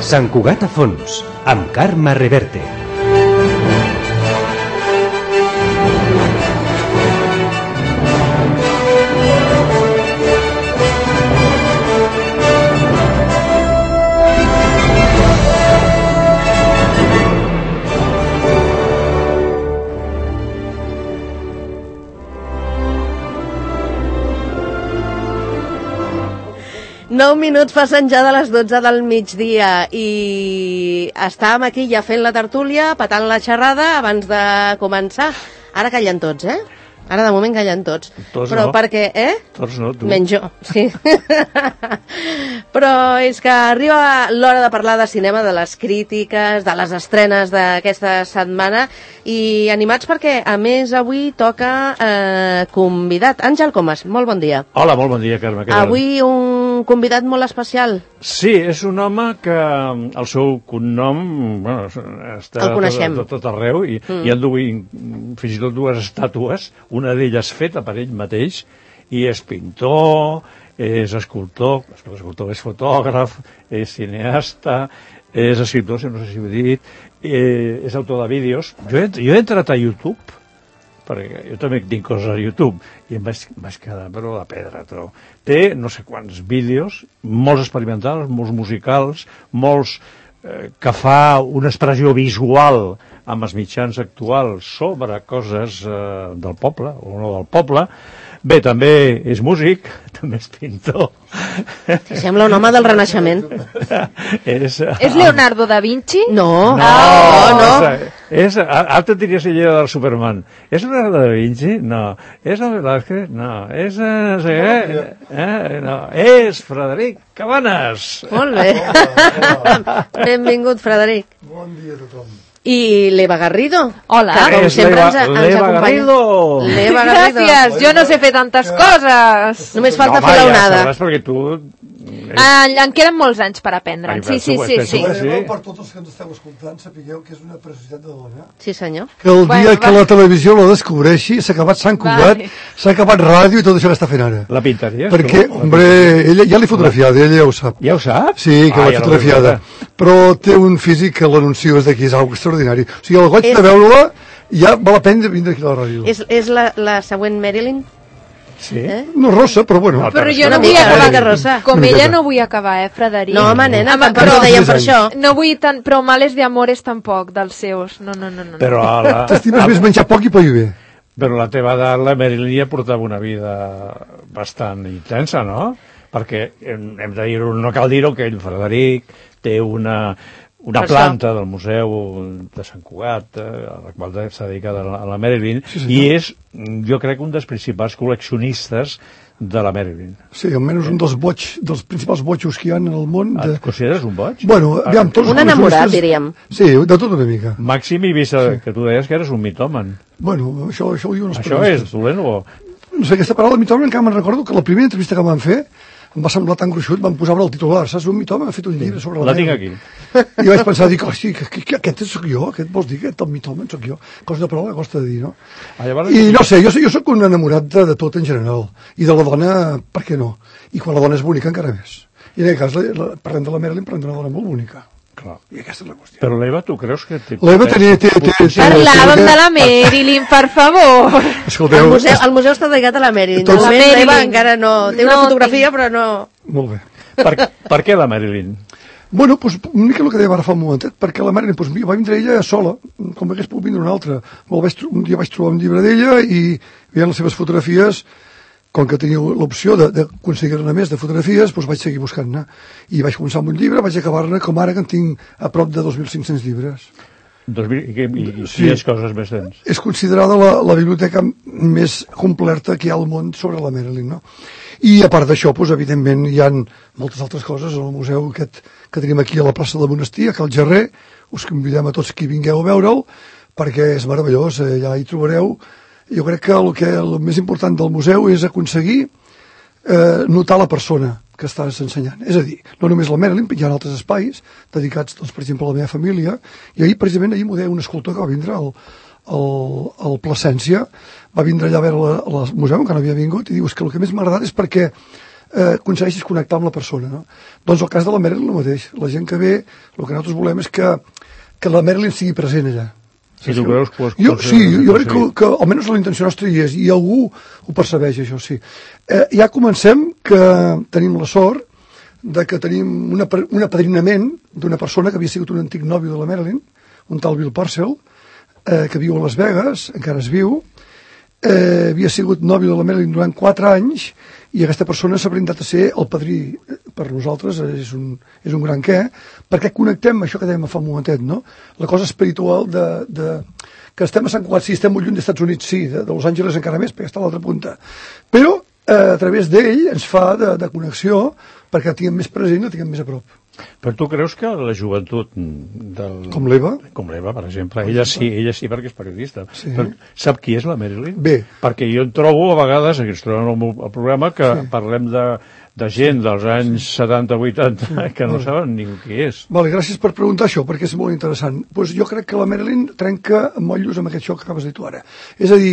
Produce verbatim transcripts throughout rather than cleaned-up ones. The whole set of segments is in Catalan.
Sant Cugat a fons, amb Carme Reverte. Nou minuts passen ja de les dotze del migdia i estàvem aquí ja fent la tertúlia, patant la xerrada abans de començar. Ara callen tots, eh? Ara de moment callen tots. Tots Però no. perquè, eh? Tots no, tu. Menys jo, sí. Però és que arriba l'hora de parlar de cinema, de les crítiques, de les estrenes d'aquesta setmana i animats perquè, a més, avui toca eh, convidat. Àngel Comas, molt bon dia. Hola, molt bon dia, Carme. Avui un convidat molt especial. Sí, és un home que el seu cognom bueno, està el coneixem. Tot, tot arreu i, mm. i han duit fins i tot dues estàtues, una d'elles feta per ell mateix, i és pintor, és escultor, escultor és fotògraf, és cineasta, és escriptor, si no sé si ho he dit, eh, és autor de vídeos. Jo he, jo he entrat a YouTube, perquè jo també tinc coses a YouTube, i em vaig, vaig quedar, però de pedra, trobo. Té no sé quants vídeos, molts experimentals, molts musicals, molts eh, que fa una expressió visual amb els mitjans actuals sobre coses eh, del poble, o no del poble. Bé, també és músic, també és pintor. Sembla un home del Renaixement. és, és Leonardo da Vinci? No, no, no. no. És, ara te diria si lleva del Superman. És Leonardo da Vinci? No. És el Velázquez? No. És, eh, no sé què? Eh, no. És Frederic Cabanes. Molt bé. Benvingut, Frederic. Bon dia a tothom. I l'Eva Garrido. Hola. Que com sempre ens, ens L'Eva Garrido. L'Eva Garrido. Gràcies, jo no sé fer tantes coses. Només falta no, fer home, l'onada. Ja perquè tu... Ah, en queden molts anys per aprendre'n. Sí, sí, sí. sí. sí. Per tots els que ens esteu escoltant, sapigueu que és una preciositat de dona. Sí, senyor. Que el dia bueno, que la televisió la descobreixi, s'ha acabat Sant Cugat, vale. s'ha acabat ràdio i tot això que està fent ara. La pintaria? Perquè, tu? hombre, ella ja l'he fotografiada, ella ja ho sap. Ja ho saps? Sí, que ah, l'he ja fotografiada. Però té un físic que l'anuncio des d'aquí, és algo extraordinari. O sigui, el goig és... de veure-la, ja val la pena vindre aquí a la ràdio. És, és la, la següent Marilyn? Sí? Eh? No rossa, però bueno. No, Però jo Una no vull mica, acabar una mica rossa. Com Una ella miqueta. no vull acabar, eh, Frederic? No, home, nena, Home, tampoc però- ho dèiem per Tres això. No vull tant, però males de amores tampoc, dels seus. No, no, no. no. Però a la, T'estimes més menjar poc i pair bé. però la teva edat, la Marilyn ja portava una vida bastant intensa, no? Perquè, hem, hem de dir-ho, no cal dir-ho, que ell, Frederic, té una, una Per planta del Museu de Sant Cugat, eh, a la qual s'ha dedicat a la, a la Marilyn, Sí, senyor. i és, jo crec, un dels principals col·leccionistes de la Marilyn. Sí, almenys un dels boig, dels principals botxos que hi ha en el món. De... Et consideres un boig? Bueno, aviam, tots els Un enamorat, col·leccionistes- diríem. Sí, de tot una mica. Màxim i vista, sí. Que tu deies que eres un mitòman. Bueno, això, això ho diuen els Això és dolent o... No sé, aquesta paraula mitòman encara me'n recordo que la primera entrevista que em van fer em va semblar tan gruixut, van posar el titular, saps? Un mitòman ha fet un llibre sobre la La tinc Marilyn. aquí. I vaig pensar, dic, hosti, que, que, que, aquest sóc jo, aquest vols dir, aquest el mitòman sóc jo. Cosa de paraula que costa de dir, no? Ah, llavors... I no sé, jo, jo sóc un enamorat de, de tot en general. I de la dona, per què no? I quan la dona és bonica encara més. I en aquest cas, la, la, parlem de la Marilyn, parlem d'una dona molt bonica. Clar. I aquesta és la qüestió. Però l'Eva, tu creus que... té- L'Eva tenia... té, té, té, Parlàvem de la Marilyn, per favor. El Escolteu, museu, el museu està dedicat a la Marilyn. De Tots- moment, La Marilyn. l'Eva encara no... Té una No, fotografia, però no... molt bé. Per, per què la Marilyn? Bueno, doncs, una mica el que dèiem ara fa un momentet, perquè la Marilyn, doncs, va vindre ella sola, com hagués pogut vindre una altra. Vaig, un dia vaig trobar un llibre d'ella i veient les seves fotografies, com que tenia l'opció d'aconseguir-ne més de fotografies, doncs vaig seguir buscant-ne. I vaig començar amb un llibre, vaig acabar-ne com ara que en tinc a prop de dos mil cinc-cents llibres. Dos mil, I, i, i Sí. quines coses més tens? És considerada la, la biblioteca més completa que hi ha al món sobre la Marilyn, no? I a part d'això, doncs, evidentment, hi ha moltes altres coses al museu aquest que tenim aquí a la plaça del Monestir, a Cal Gerrer. Us convidem a tots que vingueu a veure'l, perquè és meravellós, eh, allà hi trobareu. Jo crec que el, que el més important del museu és aconseguir eh, notar la persona que estàs ensenyant. És a dir, no només la Marilyn, hi ha altres espais dedicats, doncs, per exemple, a la meva família, i ahir, precisament, ahir m'ho deia un escultor que va vindre al, al, al Plasència, va vindre allà a veure la, la, el museu, que no havia vingut, i diu, és que el que més m'ha agradat és perquè eh, aconsegueixis connectar amb la persona, no? Doncs el cas de la Marilyn el mateix. La gent que ve, el que nosaltres volem és que, que la Marilyn sigui present allà. Si tu creus que ho has jo, sí, jo crec que, que almenys la intenció nostra hi és, i algú ho percebeix, això sí. Eh, ja comencem que tenim la sort de que tenim una, un apadrinament d'una persona que havia sigut un antic nòvio de la Marilyn, un tal Bill Parcell, eh, que viu a Las Vegas, encara es viu, eh, havia sigut nòvio de la Marilyn durant quatre anys, i aquesta persona s'ha brindat a ser el padrí per nosaltres, és un, és un gran què, perquè connectem això que dèiem fa un momentet, no? La cosa espiritual de, de que estem a Sant Cugat, sí, estem molt lluny dels Estats Units, sí, de, de Los Angeles encara més, perquè està a l'altra punta, però eh, a través d'ell ens fa de, de connexió perquè el tinguem més present i el tinguem més a prop. Però tu creus que la joventut del... Com l'Eva? Com l'Eva, per exemple. Ella sí, ella sí perquè és periodista. Sí. Però sap qui és la Marilyn? Bé. Perquè jo em trobo a vegades, aquí ens trobem al, meu, al programa, que sí. parlem de, de gent dels anys sí. setanta vuitanta sí. que no sí. saben ningú qui és. Vale, gràcies per preguntar això, perquè és molt interessant. Pues jo crec que la Marilyn trenca motllos amb aquest xoc que acabes de dir tu ara. És a dir,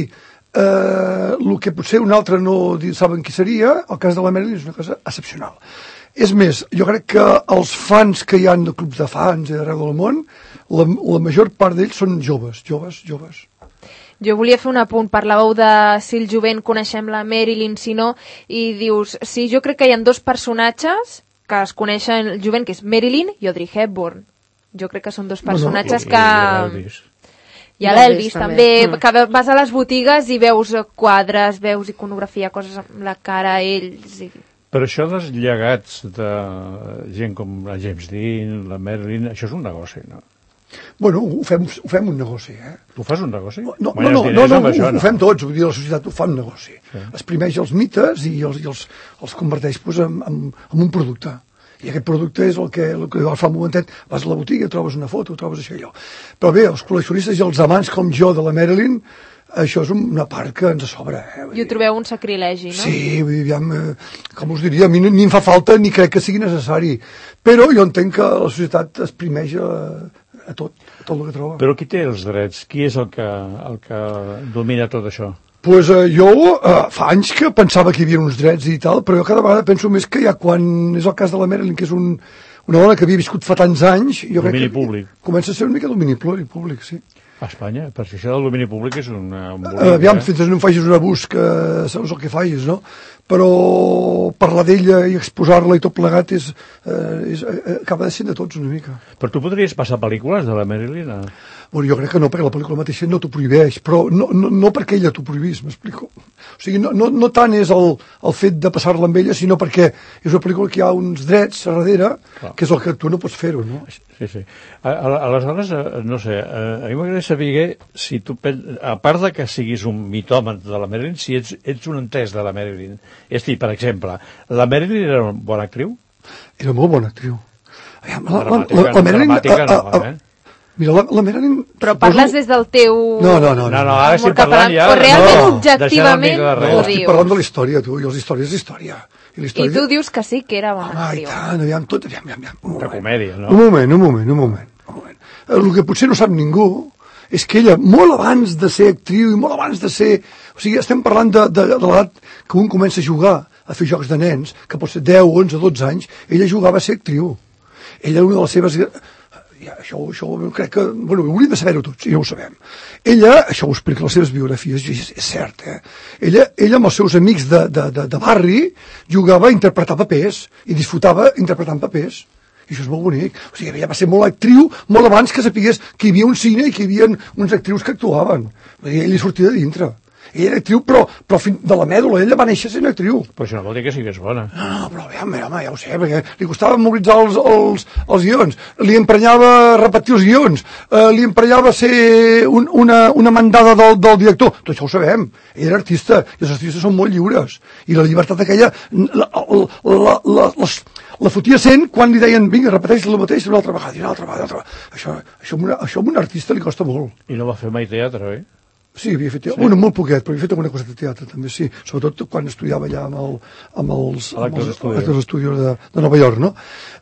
eh, el que potser un altre no saben qui seria, el cas de la Marilyn és una cosa excepcional. És més, jo crec que els fans que hi ha de clubs de fans arreu del món, la, la major part d'ells són joves, joves, joves. Jo volia fer un apunt, parlàveu de si el jovent coneixem la Marilyn, si no, i dius, sí, jo crec que hi ha dos personatges que es coneixen el jovent, que és Marilyn i Audrey Hepburn. Jo crec que són dos personatges no, no, que... I a l'Elvis també, també, que vas a les botigues i veus quadres, veus iconografia, coses amb la cara, ells... I... Però això dels llegats de gent com la James Dean, la Marilyn, això és un negoci, no? Bueno, ho fem, ho fem un negoci, eh? Tu fas un negoci? No, no, no, no, no, no això, ho, no? ho fem tots, vull dir, la societat ho fa un negoci. Sí. Exprimeix els mites i els, i els, els converteix pues, en, en, en un producte. I aquest producte és el que, el que fa un momentet, vas a la botiga, trobes una foto, trobes això i allò. Però bé, els col·leccionistes i els amants com jo de la Marilyn, això és una part que ens sobra. Eh? I ho trobeu un sacrilegi, no? Sí, vull dir, aviam, eh, com us diria, a mi ni, ni em fa falta ni crec que sigui necessari. Però jo entenc que la societat exprimeix a, a tot, a tot el que troba. Però qui té els drets? Qui és el que, el que domina tot això? Pues eh, jo eh, fa anys que pensava que hi havia uns drets i tal, però jo cada vegada penso més que ja quan és el cas de la Marilyn, que és un, una dona que havia viscut fa tants anys, jo domini crec que públic. Comença a ser una mica domini públic, sí. A Espanya, perquè això del domini públic és una... un bolic, aviam, eh? Fins que no em facis un abús que saps el que facis, no? Però parlar d'ella i exposar-la i tot plegat és, eh, és, eh, acaba de ser de tots una mica. Però tu podries passar pel·lícules de la Marilyn? A... Bueno, jo crec que no, perquè la pel·lícula mateixa no t'ho prohibeix, però no, no, no perquè ella t'ho prohibís, m'explico. O sigui, no, no, no tant és el, el fet de passar-la amb ella, sinó perquè és una pel·lícula que hi ha uns drets a darrere, clar, que és el que tu no pots fer-ho, no? Sí, sí. A, a, aleshores, no sé, a, a mi m'agradaria saber si tu, a part de que siguis un mitòman de la Marilyn, si ets, ets un entès de la Marilyn. És dir, per exemple, la Marilyn era una bona actriu? Era molt bona actriu. Aviam, la, la, dramàtica, la, la Marilyn... Dramàtica, a, a, no, eh? Mira, la, la Marilyn... Però parles des del teu... No, no, no. No, no, ara estic parlant ja... O realment, no, objectivament, no, ho estic dius. parlant de la història, tu, i les històries és història. I, la història... I tu dius que sí que era bona Home, actriu. i tant, aviam, tot, aviam, aviam, aviam. Un de comèdia, no? Un moment, un moment, un moment. Un moment. El que potser no sap ningú és que ella, molt abans de ser actriu i molt abans de ser... O sigui, estem parlant de, de, de l'edat que un comença a jugar, a fer jocs de nens, que pot ser deu, onze, dotze anys, ella jugava a ser actriu. Ella era una de les seves... Ja, això, això crec que... Bueno, hauríem de saber-ho tots, i ja ho sabem. Ella, això ho explica les seves biografies, i és, és cert, eh? Ella, ella amb els seus amics de, de, de, de barri jugava a interpretar papers i disfrutava interpretant papers. I això és molt bonic. O sigui, ella va ser molt actriu molt abans que sapigués que hi havia un cine i que hi havia uns actrius que actuaven. Vull dir, ell li sortia de dintre. Ella era actriu, però, però de la mèdula, ella va néixer sent actriu. Però això no vol dir que sigués bona. No, no, però home, home, ja ho sé, perquè li costava memoritzar els, els, els guions, li emprenyava repetir els guions, eh, li emprenyava ser un, una, una mandada del, del director, tot això ho sabem. Ella era artista, i els artistes són molt lliures, i la llibertat aquella la, la, la, la, la, la fotia sent quan li deien, vinga, repeteix el mateix una altra vegada, i una altra vegada, una altra vegada. Això, això, una, això a un artista li costa molt. I no va fer mai teatre, oi? Sí, havia fet teatre. Sí. Bueno, molt poquet, però havia fet alguna cosa de teatre, també, sí. Sobretot quan estudiava allà amb, el, amb els, amb els actors estudios de, de Nova York, no?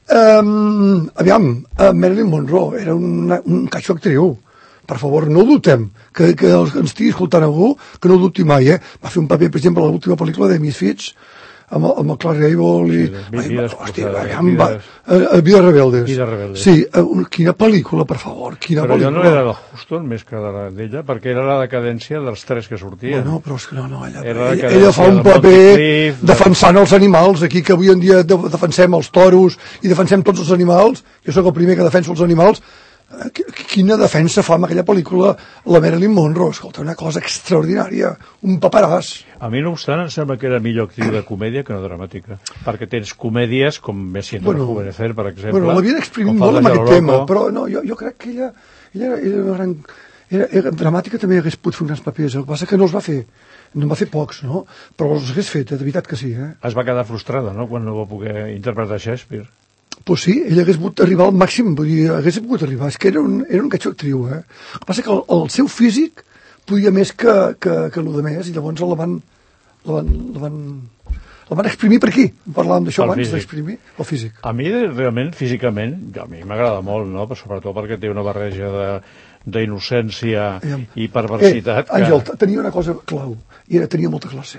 Um, aviam, uh, Marilyn Monroe era una, un caixo actriu. Per favor, no ho dubtem. Que, que ens estigui escoltant algú, que no ho dubti mai, eh? Va fer un paper, per exemple, a l'última pel·lícula de Misfits, amb, el- amb el Clark Gable i... Sí, Ai, Vides hòstia, Cruzadas, em va- Vides- eh, eh, Vides Rebeldes. Vides Rebeldes. Sí, eh, una- quina pel·lícula, per favor, quina Però jo pel·lícula. no era de Huston més que de la- d'ella, perquè era la decadència dels tres que sortien. Bueno, però és que no, no, ella, Era la ella, cadència ella fa un de paper Montecrist, de- defensant els animals, aquí que avui en dia de- defensem els toros i defensem tots els animals, jo sóc el primer que defenso els animals. Eh, qui- Quina defensa fa amb aquella pel·lícula la Marilyn Monroe, escolta, una cosa extraordinària, un paperàs. A mi, no obstant, em sembla que era millor actriu de comèdia que no dramàtica, perquè tens comèdies com Me siento Bueno, rejuvenecer, per exemple. Bueno, l'havien exprimit com molt fa amb de aquest Yolo tema, Loco. però no, jo, jo crec que ella, ella era, era una gran... Era, era dramàtica, també hagués pogut fer uns grans papers, el que passa que no els va fer, no en va fer pocs, no? Però els hagués fet, de veritat que sí, eh? Es va quedar frustrada, no?, quan no va poder interpretar Shakespeare. Pues sí, ella hagués pogut arribar al màxim, vull dir, hagués pogut arribar, és que era un, era un catxó actriu, eh? El que passa que el, el seu físic podia més que, que, que el de més, i llavors la van, la van, la van, la van exprimir per aquí, parlàvem d'això El abans, físic. d'exprimir el físic. A mi, realment, físicament, a mi m'agrada molt, no?, però sobretot perquè té una barreja de d'innocència Aviam. i perversitat. Eh, Àngel, que... tenia una cosa clau, i era, tenia molta classe.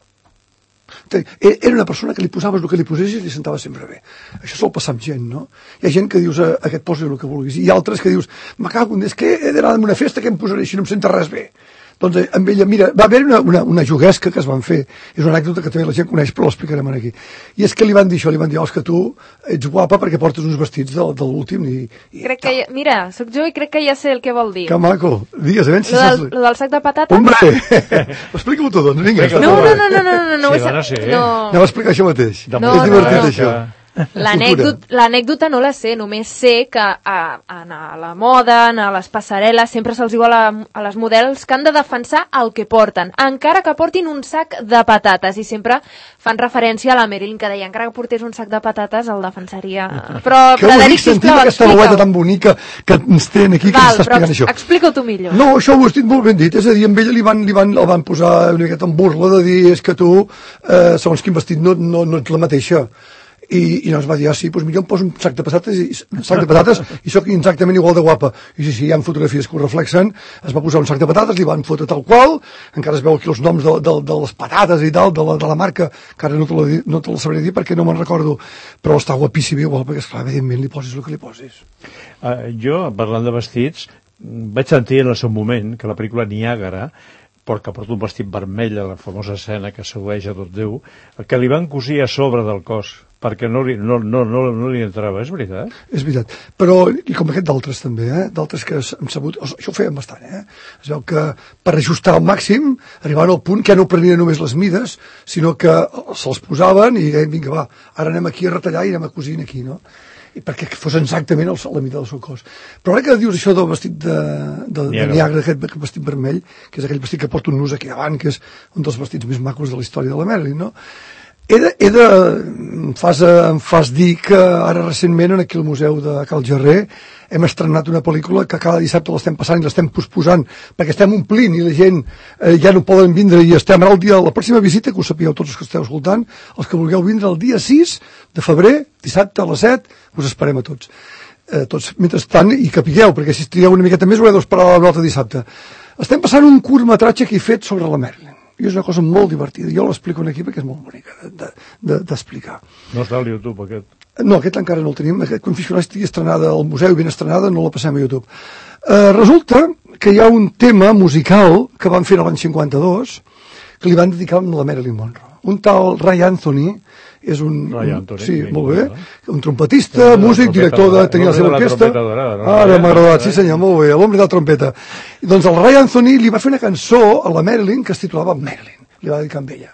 Ten- Era una persona que li posaves el que li posessis i li sentava sempre bé. Això sol passar amb gent, no? Hi ha gent que dius, a, a què et posi el que vulguis, i altres que dius, me cago en, és que he d'anar a una festa que em posaré així, no em senta res bé. Doncs eh, amb ella, mira, va haver una, una, una juguesca que es van fer, és una anècdota que també la gent coneix, però l'explicarem aquí. I és que li van dir això, li van dir, oh, és que tu ets guapa perquè portes uns vestits de, de l'últim i... i Crec que ja, mira, sóc jo i crec que ja sé el que vol dir. Que maco. Digues, a veure si Lo del, saps... lo del sac de patates? Hombre! Explica-ho tot, doncs, vinga. Explica-ho No, està no, molt no, bé. no, no, no, no, Sí, ho he dona, sab- sí. no. Anem a explicar això mateix. De No, és divertit, no. això. L'anècdota l'anècdota no la sé, només sé que a, a, a la moda, a les passarel·les, sempre se'ls diu a, la, a les models que han de defensar el que porten, encara que portin un sac de patates, i sempre fan referència a la Marilyn, que deia, encara que portés un sac de patates el defensaria. Però, Que bonic Frederic, sentim sisplau, aquesta veueta explica-ho. tan bonica que ens tenen aquí, que Val, ens està però explicant això. explica-ho tu millor. No, això ho has dit molt ben dit, és a dir, amb ella li van, li van, el van posar una miqueta en burla de dir, és que tu, eh, segons quin vestit, no, no, no ets la mateixa. I, i llavors va dir, ah, sí, doncs millor em poso un sac de patates i, un sac de patates i sóc exactament igual de guapa. I sí, sí, hi ha fotografies que ho reflexen, es va posar un sac de patates, li van fotre tal qual, encara es veu aquí els noms de, de, de les patates i tal, de la, de la marca, que ara no te la, di- no te la sabré dir perquè no me'n recordo, però està guapíssim i igual, perquè esclar, evidentment li posis el que li posis. Uh, jo, parlant de vestits, vaig sentir en el seu moment que la pel·lícula Niàgara, perquè porta un vestit vermell a la famosa escena que sedueix a tot Déu, que li van cosir a sobre del cos, perquè no li, no, no, no, no li entrava, és veritat? És veritat, però i com aquest d'altres també, eh? d'altres que hem sabut, això ho feien bastant, eh? Es veu que per ajustar al màxim arribaven al punt que ja no prenien només les mides, sinó que se'ls posaven i deien, vinga va, ara anem aquí a retallar i anem a cosir aquí, no? I perquè fos exactament el, la mida del seu cos. Però ara que dius això del vestit de, de, de Niagara, aquest, aquest vestit vermell, que és aquell vestit que porta un nus aquí davant, que és un dels vestits més macos de la història de la Marilyn, no? He de, he de em, fas, em fas dir que ara recentment aquí al Museu de Cal Gerrer hem estrenat una pel·lícula que cada dissabte l'estem passant i l'estem posposant perquè estem omplint i la gent eh, ja no poden vindre i estem ara el dia, la pròxima visita, que ho sapigueu tots els que esteu escoltant, els que vulgueu vindre el dia sis de febrer, dissabte a les set, us esperem a tots. Eh, tots mentrestant, i capigueu, perquè si estigueu una miqueta més ho heu d'esperar l'altre dissabte. Estem passant un curtmetratge que he fet sobre la Marilyn. I és una cosa molt divertida. Jo l'explico aquí perquè és molt bonica d'explicar. De, de, No està al YouTube, aquest. No, aquest encara no el tenim. Aquest Confessional estigui estrenada al museu i ben estrenada, no la passem a YouTube. Eh, resulta que hi ha un tema musical que van fer l'any cinquanta-dos que li van dedicar a la Marilyn Monroe. Un tal Ray Anthony és un... Ray un Anthony, sí, sí, molt bé. no? Un trompetista, La músic, trompeta director de... dorada. Tenia la seva L'home de la orquestra. trompeta dorada, no? Ara m'ha agradat, Eh? sí senyor, molt bé. L'home de la trompeta. I doncs el Ray Anthony li va fer una cançó a la Marilyn que es titulava Marilyn. Li va dedicar amb ella.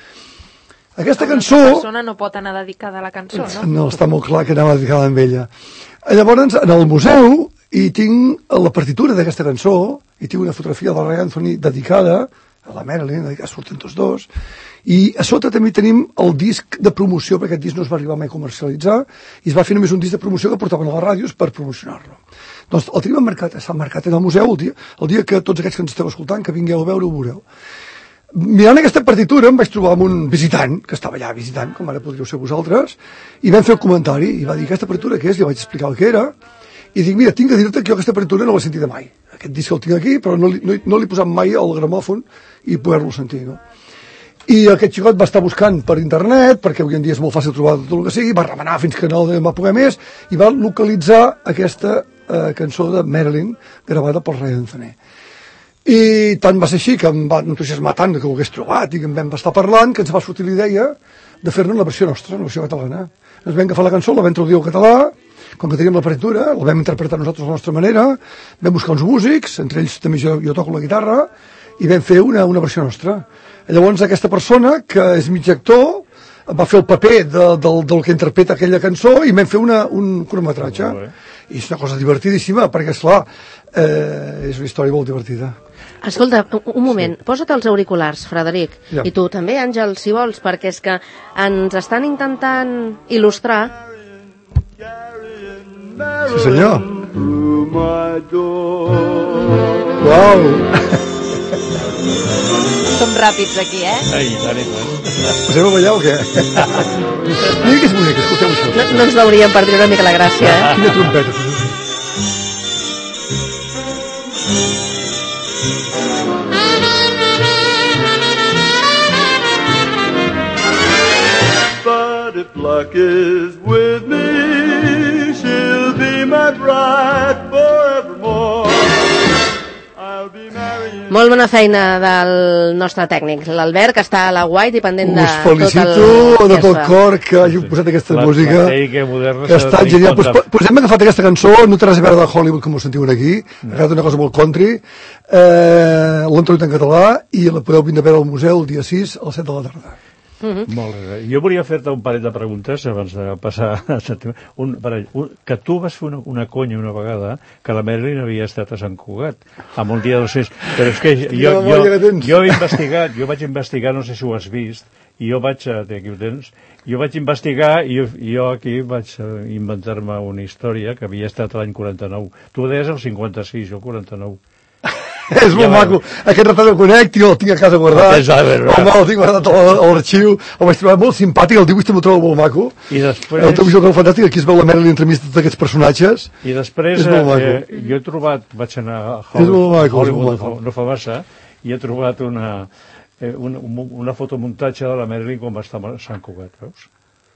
Aquesta cançó... Una persona no pot anar dedicada a la cançó, no? No, està molt clar que anava dedicada amb ella. Llavors, en el museu, hi tinc la partitura d'aquesta cançó, hi tinc una fotografia de Ray Anthony dedicada a la Marilyn, que surten tots dos, i a sota també tenim el disc de promoció, perquè aquest disc no es va arribar mai a comercialitzar, i es va fer només un disc de promoció que portaven a les ràdios per promocionar-lo. Doncs el tenim marcat, està marcat en el museu el dia, el dia que tots aquests que ens esteu escoltant, que vingueu a veure, ho veureu. Mirant aquesta partitura em vaig trobar amb un visitant, que estava allà visitant, com ara podríeu ser vosaltres, i vam fer el comentari, i va dir, aquesta partitura què és? Li vaig explicar el que era, i dic, mira, tinc que dir-te que jo aquesta partitura no l'he sentida mai. Aquest disc el tinc aquí, però no li, no, no li he posat mai al gramòfon i poder-lo sentir, no? I aquest xicot va estar buscant per internet, perquè avui en dia és molt fàcil trobar tot el que sigui, va remenar fins que no va poder més, i va localitzar aquesta eh, cançó de Marilyn, gravada pel Ray Anthony. I tant va ser així, que em va entusiasmar tant que ho hagués trobat i que em vam estar parlant, que ens va sortir l'idea de fer-ne la versió nostra, la versió catalana. Ens vam agafar la cançó, la vam traduir al català, com que teníem la partitura, la vam interpretar nosaltres a la nostra manera, vam buscar uns músics, entre ells també jo, jo toco la guitarra, i vam fer una, una versió nostra. Llavors aquesta persona, que és mig actor, va fer el paper de, del, del que interpreta aquella cançó i vam fer una, un curtmetratge. I és una cosa divertidíssima, perquè, esclar, eh, és una història molt divertida. Escolta, un moment, sí. Posa't els auriculars, Frederic, ja. I tu també, Àngel, si vols, perquè és que ens estan intentant il·lustrar. Sí, senyor. Uau! Som ràpids aquí, eh? Ai, tant i tant. Posem a ballar o què? Mira que és bonic, escolteu això. No, no ens veuríem per dir una mica la gràcia, eh? Quina trompeta. But if luck is with me, she'll be my bride forevermore. I'll be marrying... Molt bona feina del nostre tècnic, l'Albert, que està a la White i pendent de Us felicito tot el... de tot cor que hàgiu posat aquesta La- música, la tècnica moderna que ha s'ha de estat tenir genial. en Pues, compte. pues hem agafat aquesta cançó, no té res a veure de Hollywood, com ho sentiu aquí, ha agafat una cosa molt country, eh, l'hem traduït en català i la podeu vindre a veure al museu el dia sis a les set de la tarda. Mm-hmm. Molt bé. Jo volia fer-te un parell de preguntes abans de passar a setembre. Un parell. Un, que tu vas fer una, una conya una vegada que la Marilyn havia estat a Sant Cugat amb un dia docents. Però és que jo, jo, jo he investigat, jo vaig investigar, no sé si ho has vist, i jo vaig, aquí ho tens, jo vaig investigar i jo, jo aquí vaig inventar-me una història que havia estat l'any quaranta-nou. Tu ho deies el cinquanta-sis, jo el quaranta-nou. És molt ja maco. Aquest retall el conec, tio, el tinc a casa guardat. Home, el tinc guardat a l'arxiu. El vaig trobar molt simpàtic, el dibuix també el trobo molt maco. I després... El teu joc fantàstic, aquí es veu la Marilyn entremig de tots aquests personatges. I després eh, jo he trobat, vaig anar a Hollywood, maco, Hollywood no, no fa massa, i he trobat una, eh, una, una fotomuntatge de la Marilyn quan va estar a Sant Cugat, veus?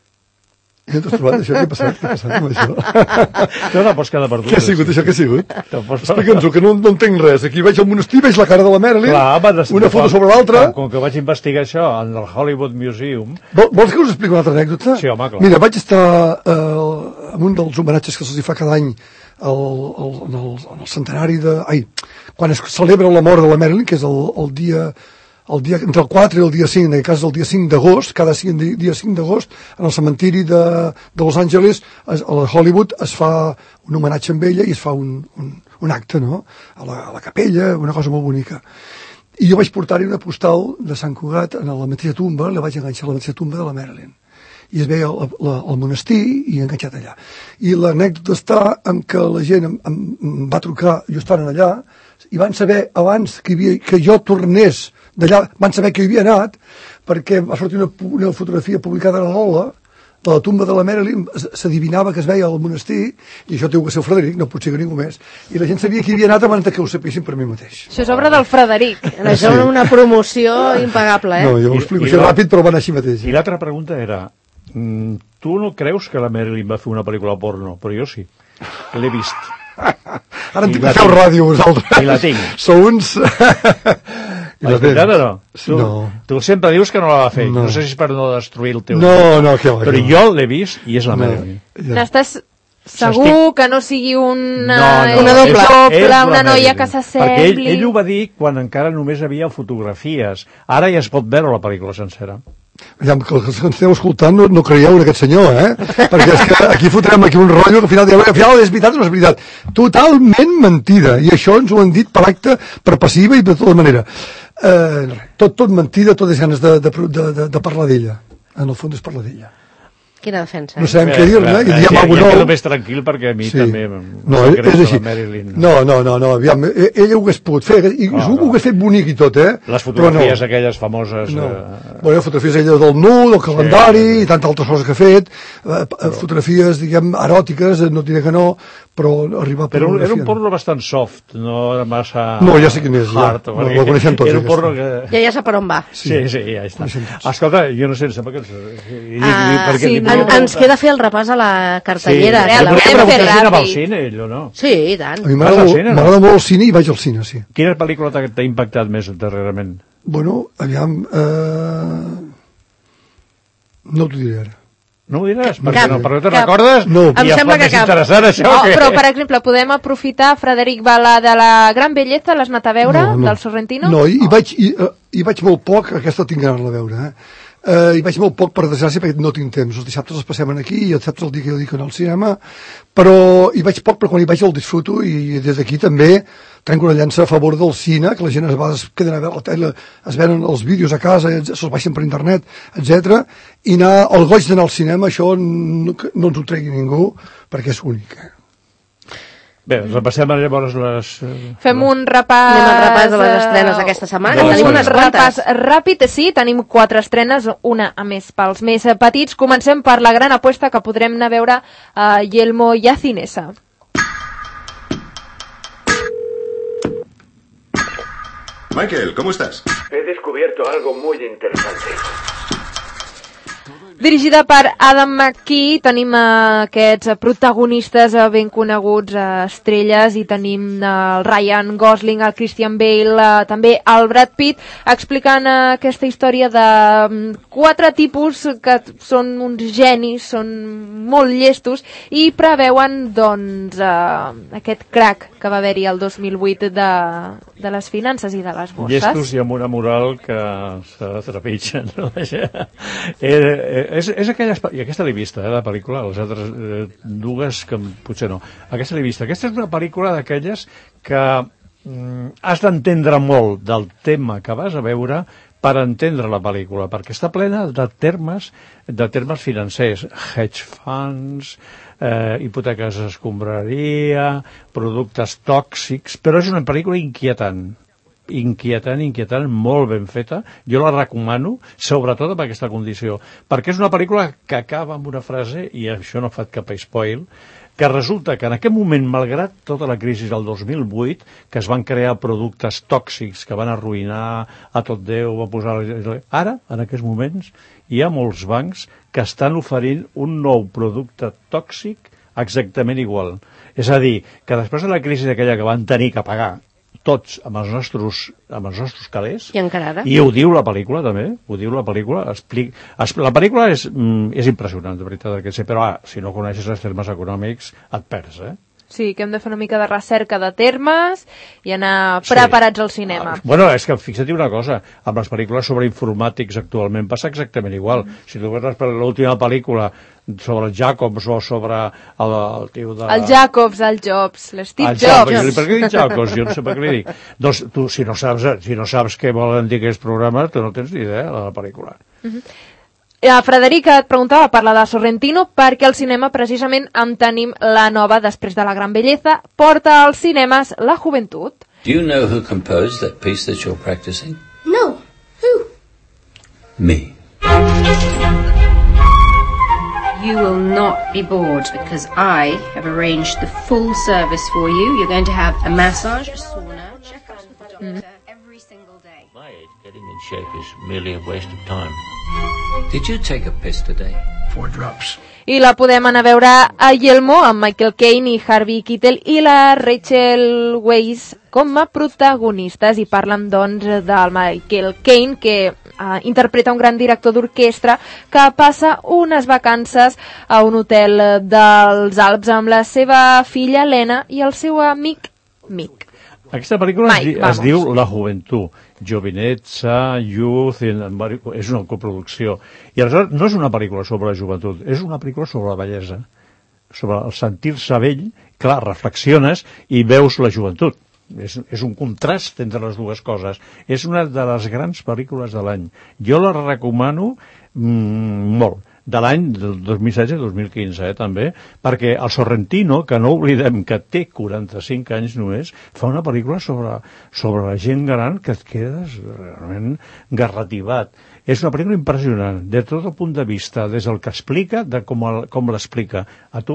I no t'has trobat això? Què ha passat? Què ha passat amb això? No, no pots quedar perdut. Què ha sigut això? Què ha sigut? Pots... Explica'ns-ho, que no, no entenc res. Aquí veig al monestir, veig la cara de la Marilyn, clar, una foto sobre l'altra. Com, com que vaig investigar això en el Hollywood Museum... Vol, vols que us expliqui una altra anècdota? Sí, home, clar. Mira, vaig estar eh, en un dels homenatges que se'ls fa cada any el, el, en, el, en el centenari de... Ai, quan es celebra la mort de la Marilyn, que és el, el dia... El dia, entre el quatre i el dia cinc, en aquest cas el dia cinc d'agost, cada cinc, dia cinc d'agost, en el cementiri de, de Los Angeles, a la Hollywood, es fa un homenatge amb ella i es fa un, un, un acte, no?, a la, a la capella, una cosa molt bonica. I jo vaig portar-hi una postal de Sant Cugat en la mateixa tumba, la vaig enganxar a la mateixa tumba de la Marilyn. I es veia el, la, el monestir i enganxat allà. I l'anècdota està en que la gent em, em, em va trucar, jo estava allà, i van saber abans que, havia, que jo tornés d'allà, van saber que hi havia anat, perquè va sortir una, una fotografia publicada a l'Ola, de la tumba de la Marilyn, s'adivinava que es veia al monestir, i això té que ser el Frederic, no pot ser que ningú més, i la gent sabia que hi havia anat abans que ho sapessin per mi mateix. Això és obra del Frederic. Això és una promoció impagable, eh? No, jo ho explico així ràpid, però va anar així mateix. I l'altra pregunta era, mm, tu no creus que la Marilyn va fer una pel·lícula porno? Però jo sí, l'he vist. Ara en tinc que feu ràdio, vosaltres. I la tinc. Sou uns... I la veritat o no? Tu, no. Tu sempre dius que no la va fer. No, no sé si és per no destruir el teu... No, no, que va. Però jo l'he vist i és la no. Marilyn. Ja. N'estàs segur Estic... que no sigui una, no, no, una doble, és, és una noia que s'assembli... Perquè ell, ell ho va dir quan encara només havia fotografies. Ara ja es pot veure la pel·lícula sencera. Ja, que els que ens esteu escoltant no, no creieu en aquest senyor, eh? Perquè és que aquí fotrem aquí un rotllo que al final direm, al final és veritat o no és veritat. Totalment mentida. I això ens ho han dit per acte, per passiva i de tota manera. Eh, tot, tot mentida, tot és ganes de, de, de, de, de parlar d'ella. En el fons és parlar d'ella. Quina defensa. Eh? No sabem què dir-ne i diem ja, alguna ja cosa. quedo més tranquil perquè a mi sí. també no, és així. No, no, no, no, aviam, ell ho hagués pogut fer, i oh, ho no. hagués fet bonic i tot, eh? Les fotografies no. aquelles famoses... No. Eh... Bueno, fotografies ella del nu, del calendari, sí, i tantes altres coses que ha fet, eh, però... fotografies, diguem, eròtiques, no diré que no, però arribar a Però era un pornografia, porno bastant soft, no era massa... No, ja sé quin és, ja. hard, No, perquè la coneixem tots, Era un porno que... Ja ja sap per on va. Sí, sí, ja està. coneixem tots. Escolta, jo no sé, em sembla que... I, Ah, i, perquè sí, li no. volia En, ens preguntar- queda fer el repàs a la cartellera. Sí, que li la volia vam preguntar fer si anava al ràpid. cine, ell o no. Sí, i tant. A mi Vas m'agrada al molt, cine, no? m'agrada molt el cine i vaig al cine, sí. Quina pel·lícula t'ha t'ha impactat més darrerament? Bueno, aviam... Eh... No t'ho diré ara. No ho diràs? Per Cap. què no? Perquè te'n Cap. recordes? No. I Em ja sembla fa que més cap. interessant, això. Oh, que... però, per exemple, podem aprofitar Frederic Bala de la Gran Belleza, l'has anat a veure, No, no. del Sorrentino? No, hi, hi, vaig, hi, eh, hi vaig molt poc, aquesta tinc ganes de veure, eh? Uh, hi vaig molt poc, per desgràcia, perquè no tinc temps. Els dissabtes els passem aquí i els dissabtes el dia que jo dic al cinema, però hi vaig poc, però quan hi vaig el disfruto i des d'aquí també trenco una llança a favor del cine, que la gent a vegades queden a veure la tele, es venen els vídeos a casa, se'ls baixen per internet, etcètera. I anar, el goig d'anar al cinema, això no, no ens ho tregui ningú, perquè és únic. Eh? Bé, repassem llavors les... eh, Fem un repàs... Anem al repàs de les eh, estrenes aquesta setmana, que tenim un unes quantes. repàs ràpid, sí, tenim quatre estrenes, una a més pels més eh, petits. Comencem per la gran apuesta que podrem anar a veure a Yelmo i a Cinesa. Michael, ¿cómo estás? He descubierto algo muy interesante. Dirigida per Adam McKee, tenim eh, aquests protagonistes eh, ben coneguts, eh, estrelles, i tenim eh, el Ryan Gosling, el Christian Bale, eh, també el Brad Pitt, explicant eh, aquesta història de mm, quatre tipus que són uns genis, són molt llestos, i preveuen doncs, eh, aquest crack que va haver-hi el dos mil vuit de, de les finances i de les borses. Llestos i amb una moral que se trepitgen. No? eh, és, és aquella... I aquesta l'he vista, eh, la pel·lícula, les altres eh, dues que potser no. Aquesta l'he vista. Aquesta és una pel·lícula d'aquelles que mm, has d'entendre molt del tema que vas a veure per entendre la pel·lícula, perquè està plena de termes, de termes financers, hedge funds, eh, hipoteques escombraria, productes tòxics, però és una pel·lícula inquietant. inquietant, inquietant, molt ben feta. Jo la recomano, sobretot amb aquesta condició, perquè és una pel·lícula que acaba amb una frase, i això no fa cap spoil, que resulta que en aquest moment, malgrat tota la crisi del dos mil vuit, que es van crear productes tòxics que van arruïnar a tot Déu, va posar... Ara, en aquests moments, hi ha molts bancs que estan oferint un nou producte tòxic exactament igual. És a dir, que després de la crisi aquella que van tenir que pagar tots amb els nostres, amb els nostres calés, I encara ara. i ho diu la pel·lícula també, ho diu la pel·lícula, explic, es, la pel·lícula és, mm, és impressionant, de veritat, el que sé, però ah, si no coneixes els termes econòmics et perds, eh? Sí, que hem de fer una mica de recerca de termes i anar Sí. preparats al cinema. Ah, bueno, és que fixa't una cosa, amb les pel·lícules sobre informàtics actualment passa exactament igual. Mm. Si tu veus l'última pel·lícula sobre el Jacobs o sobre el, el tio de... El Jacobs, el Jobs, l'Steve El Jobs. Jacobs. Per què dic Jacobs? Jo no sé per què li dic. Doncs tu, si no saps, si no saps què volen dir aquests programes, tu no tens ni idea de la pel·lícula. Eh, Frederic, et preguntava per la de Sorrentino, perquè al cinema precisament en tenim la nova després de la Gran Belleza, porta als cinemes La Joventut. Do you know who composed that piece that you're practicing? No. Who? Me. You will not be bored because I have arranged the full service for you. You're going to have a massage, a sauna, checkups with the doctor every single day. My age, getting in shape is merely a waste of time. Did you take a piss today? Four drops. I la podem anar a veure a Yelmo amb Michael Caine i Harvey Keitel i la Rachel Weisz com a protagonistes, i parlen doncs del Michael Caine, que uh, interpreta un gran director d'orquestra que passa unes vacances a un hotel dels Alps amb la seva filla Helena i el seu amic Mick. Aquesta pel·lícula es, Mike, di, es vamos. diu La Joventut, jovinezza, youth, en, en, vari- és una coproducció. I aleshores no és una pel·lícula sobre la joventut, és una pel·lícula sobre la bellesa, sobre el sentir-se vell. Clar, reflexiones i veus la joventut. És, és un contrast entre les dues coses. És una de les grans pel·lícules de l'any. Jo la recomano mm, molt. De l'any del dos mil setze dos mil quinze, eh, també, perquè el Sorrentino, que no oblidem que té quaranta-cinc anys només, fa una pel·lícula sobre, sobre la gent gran que et quedes realment garrativat. És una pel·lícula impressionant, de tot el punt de vista, des del que explica, de com, el, com l'explica. A tu,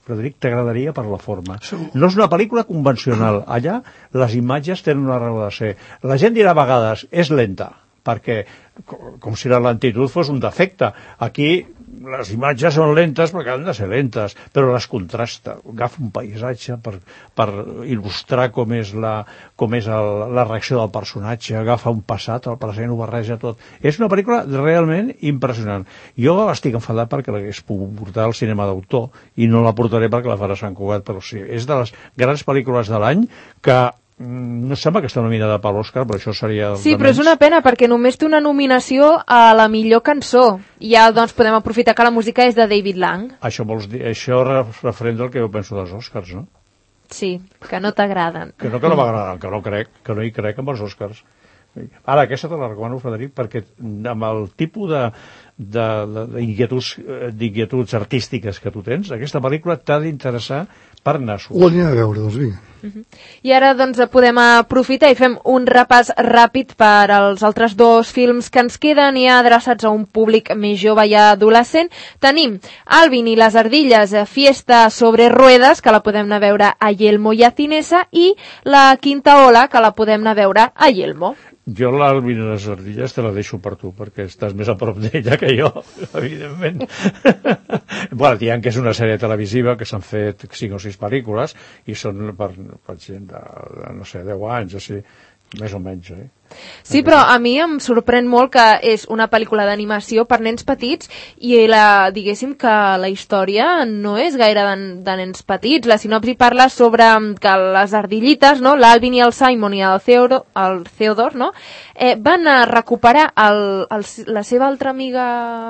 Frederic, t'agradaria per la forma. No és una pel·lícula convencional. Allà les imatges tenen una raó de ser. La gent dirà a vegades, és lenta, perquè com si la lentitud fos un defecte. Aquí les imatges són lentes perquè han de ser lentes, però les contrasta. Agafa un paisatge per, per il·lustrar com és, la, com és el, la reacció del personatge, agafa un passat, el present, ho barreja tot. És una pel·lícula realment impressionant. Jo estic enfadat perquè l'hagués pogut portar al cinema d'autor i no la portaré perquè la farà Sant Cugat, però sí, és de les grans pel·lícules de l'any que no sembla que està nominada per l'Òscar, però això seria... Sí, però és una pena, perquè només té una nominació a la millor cançó. I ja doncs, podem aprofitar que la música és de David Lang. Això vols dir, això referent al que jo penso dels Òscars, no? Sí, que no t'agraden. Que no, que no m'agraden, que no crec, que no hi crec amb els Òscars. Ara, aquesta te la recomano, Frederic, perquè amb el tipus de d'inquietuds d'inquietuds artístiques que tu tens, aquesta pel·lícula t'ha d'interessar per nassos. Ho aniré a veure, doncs vinga. Uh-huh. I ara doncs podem aprofitar i fem un repàs ràpid per als altres dos films que ens queden i adreçats a un públic més jove i adolescent. Tenim Alvin i les ardilles, Fiesta sobre ruedas, que la podem anar a veure a Yelmo i a Cinesa, i La quinta ola, que la podem anar a veure a Yelmo. Jo l'Alvin i les ardilles te la deixo per tu, perquè estàs més a prop d'ella que jo, evidentment. Bueno, diem que és una sèrie televisiva que s'han fet cinc o sis pel·lícules i són per, per gent de, de, no sé, deu anys, o sigui, més o menys, eh? Sí, però a mi em sorprèn molt que és una pel·lícula d'animació per nens petits i la, diguéssim que la història no és gaire de, de nens petits. La sinopsi parla sobre que les ardillites, no? L'Alvin i el Simon i el Theodor, el Theodor no? eh, van a recuperar el, el, la seva altra amiga,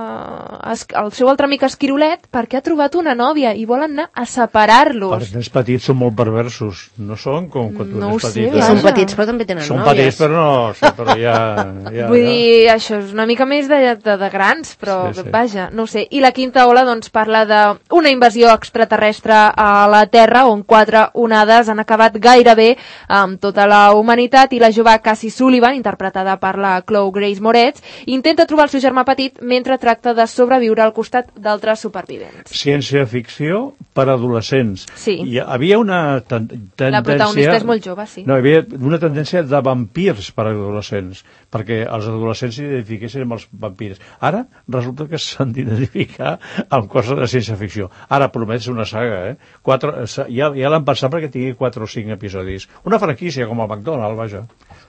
el seu altre amic esquirolet perquè ha trobat una nòvia i volen anar a separar-los. Els nens petits són molt perversos, no són com quan tu no nens sé, petits. I són petits però també tenen són nòvies. Són petits però no... Sí, però ja, ja, Vull ja. dir, això és una mica més de, de, de grans, però Sí, sí. vaja, no ho sé. I La quinta ola doncs, parla d'una invasió extraterrestre a la Terra, on quatre onades han acabat gairebé amb tota la humanitat, i la jove Cassie Sullivan, interpretada per la Chloe Grace Moretz, intenta trobar el seu germà petit mentre tracta de sobreviure al costat d'altres supervivents. Ciència-ficció per adolescents. Sí. Hi havia una ten tendència... La protagonista és molt jove, sí. No, hi havia una tendència de vampirs per adolescents, perquè els adolescents s'identifiquessin amb els vampirs. Ara resulta que s'han d'identificar amb coses de ciència-ficció. Ara promet ser una saga, eh? Quatre, ja ja l'han pensat perquè tingui quatre o cinc episodis. Una franquícia com el McDonald's, vaja.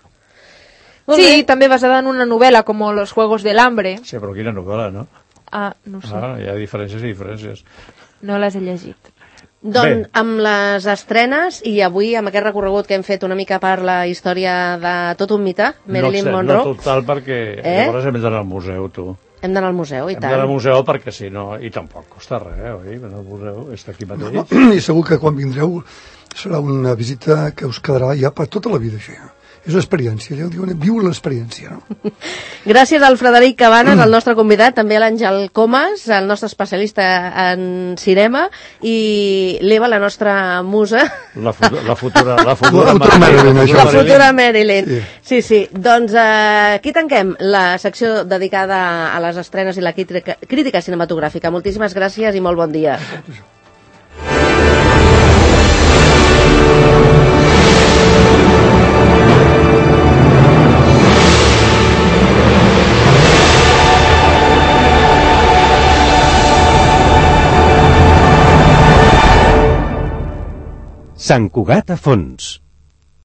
Sí, també basada en una novel·la com Los Juegos del Hambre. Sí, però quina novel·la, no? Ah, no sé. Ah, hi ha diferències i diferències. No les he llegit. Doncs amb les estrenes i avui amb aquest recorregut que hem fet una mica per la història de tot un mite, Marilyn no, Monroe. No total, perquè eh? llavors hem d'anar al museu, tu. Hem d'anar al museu, i hem tant. Hem d'anar al museu perquè si no, i tampoc costa res, oi? Anar al museu, està aquí mateix. I segur que quan vindreu serà una visita que us quedarà ja per tota la vida, això ja. És una experiència, ja ho diuen, viu l'experiència, no? Gràcies al Frederic Cabanes, el nostre convidat, també a l'Àngel Comas, el nostre especialista en cinema, i l'Eva, la nostra musa. La, fu la futura, la futura, la futura Marilyn. La futura, la futura Marilyn. Sí. sí, sí. Doncs eh, aquí tanquem la secció dedicada a les estrenes i la crítica, crítica cinematogràfica. Moltíssimes gràcies i molt bon dia. Sant Cugat a fons.